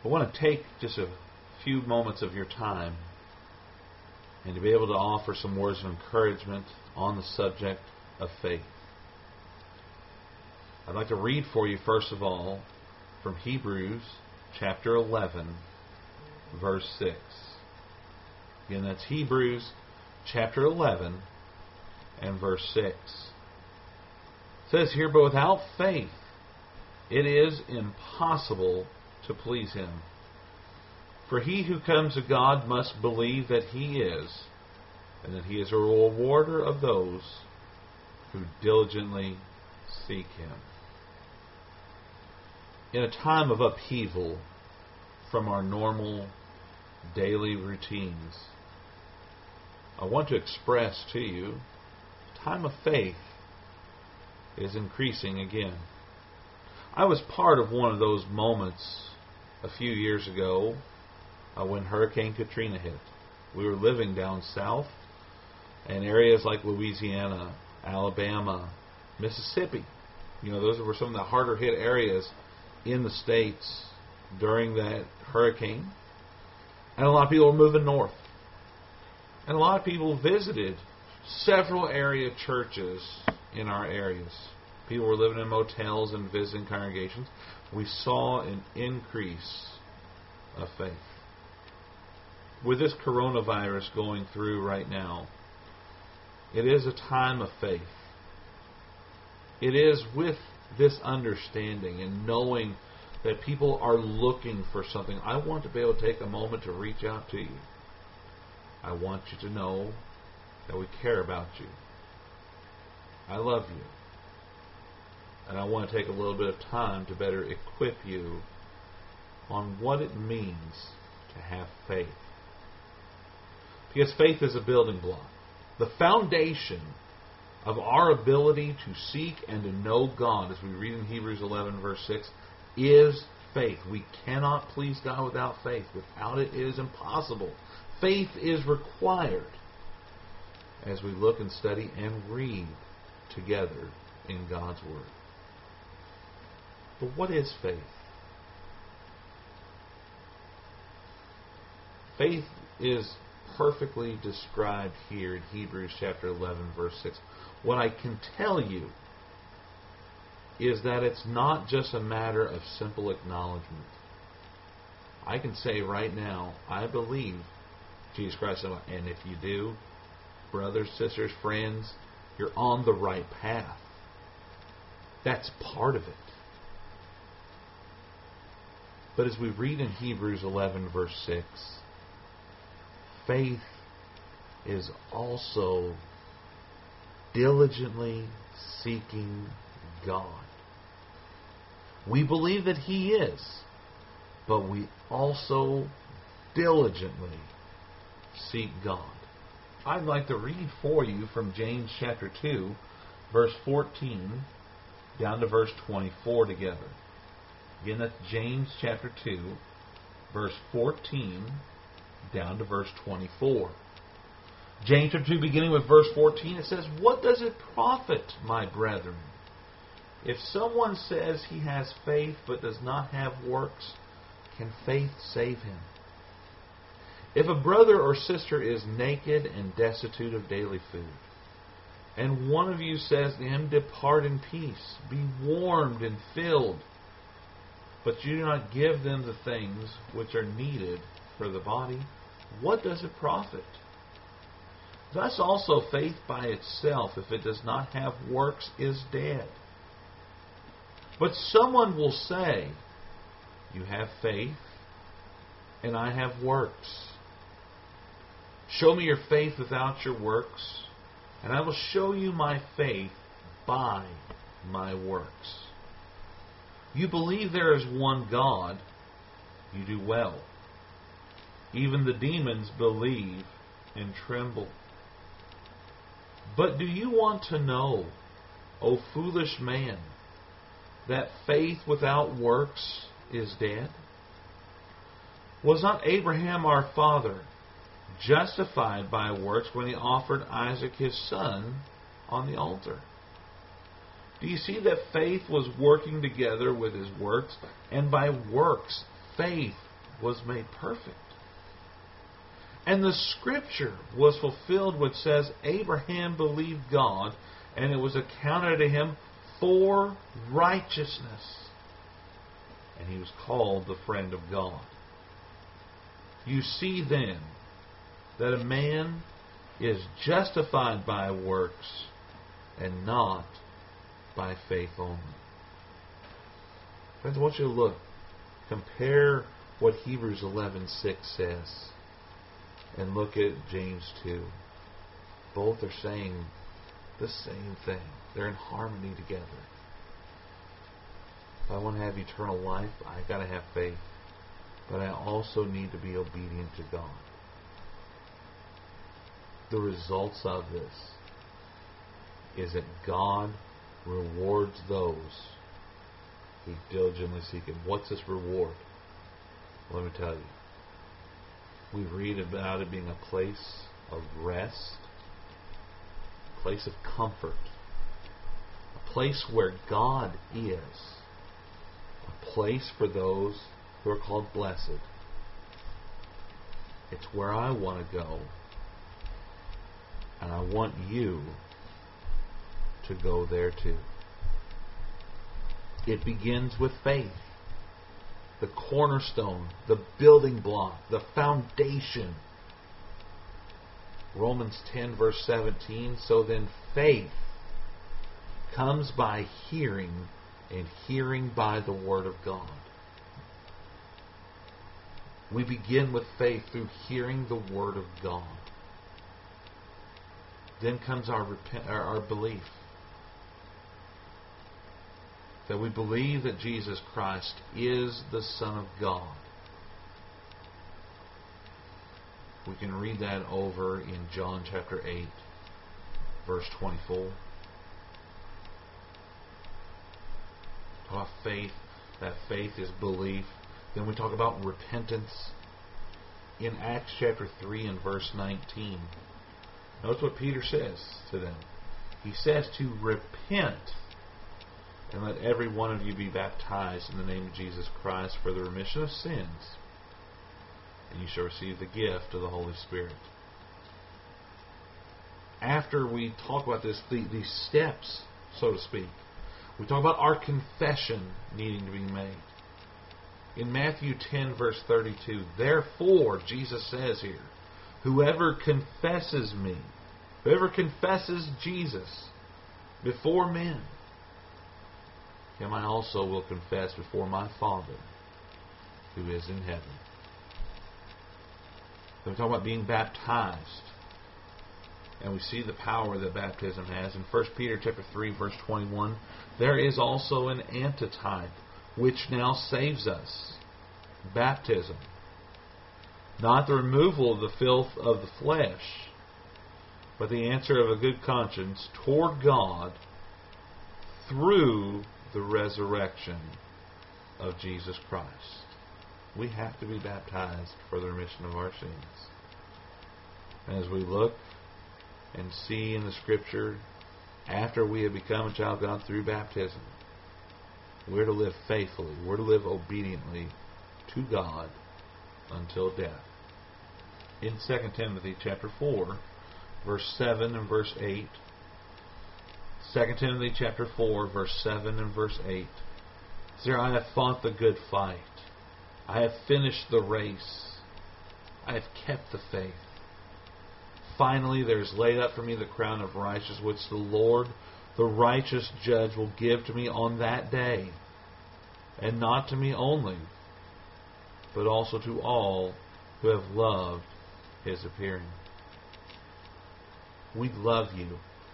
I want to take just a few moments of your time and to be able to offer some words of encouragement on the subject of faith. I'd like to read for you, first of all, from Hebrews chapter 11, verse 6. Again, that's Hebrews chapter 11 and verse 6. It says here, "But without faith it is impossible to please Him. For he who comes to God must believe that He is, and that He is a rewarder of those who diligently seek Him." In a time of upheaval from our normal daily routines, I want to express to you, time of faith is increasing again. I was part of one of those moments a few years ago when Hurricane Katrina hit. We were living down south in areas like Louisiana, Alabama, Mississippi. Those were some of the harder hit areas in the States during that hurricane. And a lot of people were moving north. And a lot of people visited several area churches in our areas. People were living in motels and visiting congregations. We saw an increase of faith. With this coronavirus going through right now, it is a time of faith. It is with this understanding and knowing that people are looking for something. I want to be able to take a moment to reach out to you. I want you to know that we care about you. I love you. And I want to take a little bit of time to better equip you on what it means to have faith. Because faith is a building block. The foundation of our ability to seek and to know God, as we read in Hebrews 11, verse 6, is faith. We cannot please God without faith. Without it, it is impossible. Faith is required as we look and study and read together in God's Word. But what is faith? Faith is perfectly described here in Hebrews chapter 11, verse 6. What I can tell you is that it's not just a matter of simple acknowledgement. I can say right now, I believe Jesus Christ, and if you do, brothers, sisters, friends, you're on the right path. That's part of it. But as we read in Hebrews 11, verse 6, faith is also diligently seeking God. We believe that He is, but we also diligently seek God. I'd like to read for you from James chapter 2, verse 14 down to verse 24 together. Again, that's James chapter 2, verse 14 down to verse 24. James chapter 2, beginning with verse 14, it says, "What does it profit, my brethren, if someone says he has faith but does not have works? Can faith save him? If a brother or sister is naked and destitute of daily food, and one of you says to him, 'Depart in peace, be warmed and filled,' but you do not give them the things which are needed for the body, what does it profit? Thus also faith by itself, if it does not have works, is dead. But someone will say, 'You have faith, and I have works. Show me your faith without your works, and I will show you my faith by my works.' You believe there is one God, you do well. Even the demons believe and tremble. But do you want to know, O foolish man, that faith without works is dead? Was not Abraham our father justified by works when he offered Isaac his son on the altar? Do you see that faith was working together with his works, and by works faith was made perfect. And the Scripture was fulfilled which says, Abraham believed God, and it was accounted to him for righteousness. And he was called the friend of God. You see then that a man is justified by works and not by faith only. Friends, I want you to look. Compare what Hebrews 11:6 says and look at James 2. Both are saying the same thing. They're in harmony together. If I want to have eternal life, I've got to have faith. But I also need to be obedient to God. The results of this is that God rewards those who diligently seek Him. What's this reward? Let me tell you. We read about it being a place of rest, a place of comfort, a place where God is, a place for those who are called blessed. It's where I want to go, and I want you to go there too. It begins with faith. The cornerstone, the building block, the foundation. Romans 10 verse 17, so then faith comes by hearing, and hearing by the Word of God. We begin with faith through hearing the Word of God. Then comes our belief. That we believe that Jesus Christ is the Son of God. We can read that over in John chapter 8, verse 24. Talk about faith. That faith is belief. Then we talk about repentance. In Acts chapter 3 and verse 19. Notice what Peter says to them. He says to repent, and let every one of you be baptized in the name of Jesus Christ for the remission of sins, and you shall receive the gift of the Holy Spirit. After we talk about this, these steps, so to speak, we talk about our confession needing to be made. In Matthew 10, verse 32, therefore, Jesus says here, whoever confesses me, whoever confesses Jesus before men, him I also will confess before my Father who is in heaven. So we talk about being baptized. And we see the power that baptism has. In 1 Peter chapter 3, verse 21, there is also an antitype which now saves us. Baptism. Not the removal of the filth of the flesh, but the answer of a good conscience toward God through the resurrection of Jesus Christ. We have to be baptized for the remission of our sins. As we look and see in the Scripture, after we have become a child of God through baptism, we're to live faithfully, we're to live obediently to God until death. In 2 Timothy chapter 4, verse 7 and verse 8, 2 Timothy chapter 4, verse 7 and verse 8. There, I have fought the good fight. I have finished the race. I have kept the faith. Finally, there is laid up for me the crown of righteousness, which the Lord, the righteous judge, will give to me on that day. And not to me only, but also to all who have loved His appearing. We'd love you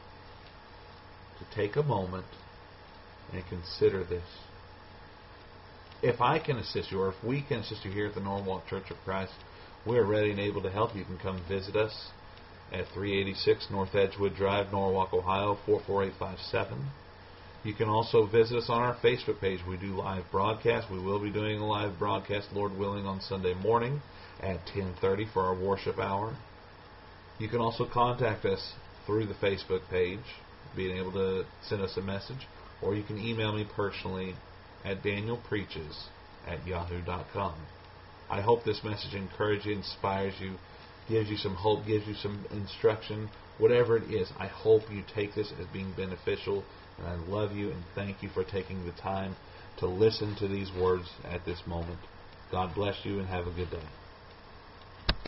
to take a moment and consider this. If I can assist you, or if we can assist you here at the Norwalk Church of Christ, we are ready and able to help. You can come visit us at 386 North Edgewood Drive, Norwalk, Ohio, 44857. You can also visit us on our Facebook page. We do live broadcasts. We will be doing a live broadcast, Lord willing, on Sunday morning at 10:30 for our worship hour. You can also contact us through the Facebook page, being able to send us a message, or you can email me personally at danielpreaches@yahoo.com. I hope this message encourages you, inspires you, gives you some hope, gives you some instruction. Whatever it is, I hope you take this as being beneficial. And I love you and thank you for taking the time to listen to these words at this moment. God bless you and have a good day.